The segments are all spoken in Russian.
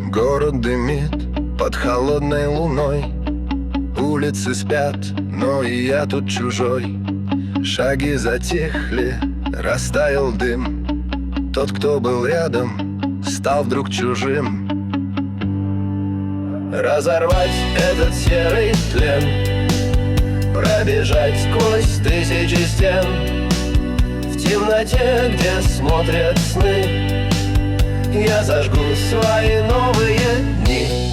Город дымит под холодной луной, улицы спят, но и я тут чужой. Шаги затихли, растаял дым. Тот, кто был рядом, стал вдруг чужим. Разорвать этот серый тлен, пробежать сквозь тысячи стен, в темноте, где смотрят сны, я зажгу свои новые дни.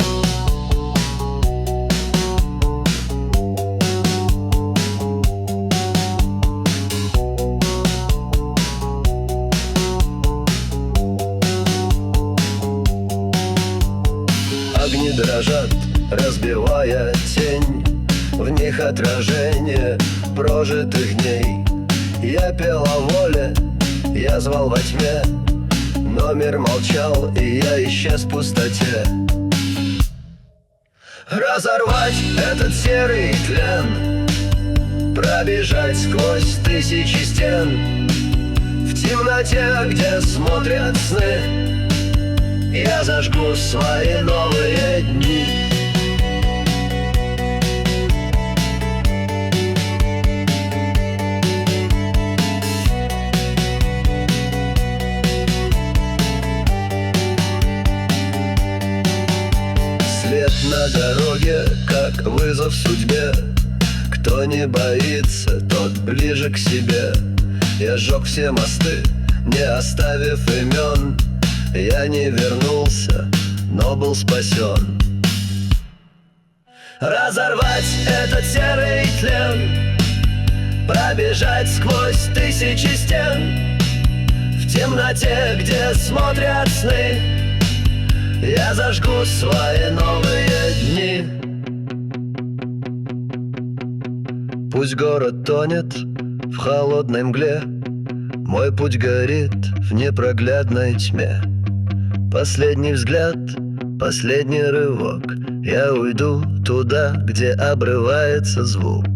Огни дрожат, разбивая тень, в них отражение прожитых дней. Я пел о воле, я звал во тьме, но мир молчал, и я исчез в пустоте. Разорвать этот серый тлен, пробежать сквозь тысячи стен, в темноте, где смотрят сны, я зажгу свои новые дни. Свет на дороге, как вызов судьбе. Кто не боится, тот ближе к себе. Я сжег все мосты, не оставив имен. Я не вернулся, но был спасен. Разорвать этот серый тлен, пробежать сквозь тысячи стен, в темноте, где смотрят сны, я зажгу свои новые дни. Пусть город тонет в холодной мгле, мой путь горит в непроглядной тьме. Последний взгляд, последний рывок, я уйду туда, где обрывается звук.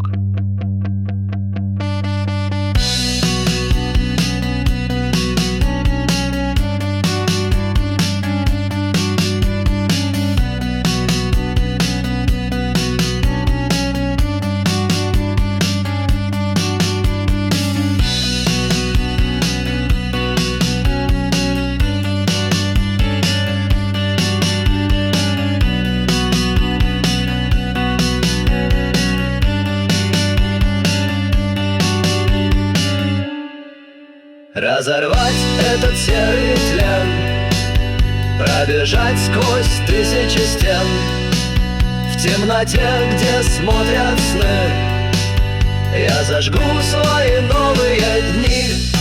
Разорвать этот серый тлен, пробежать сквозь тысячи стен, в темноте, где смотрят сны, я зажгу свои новые дни.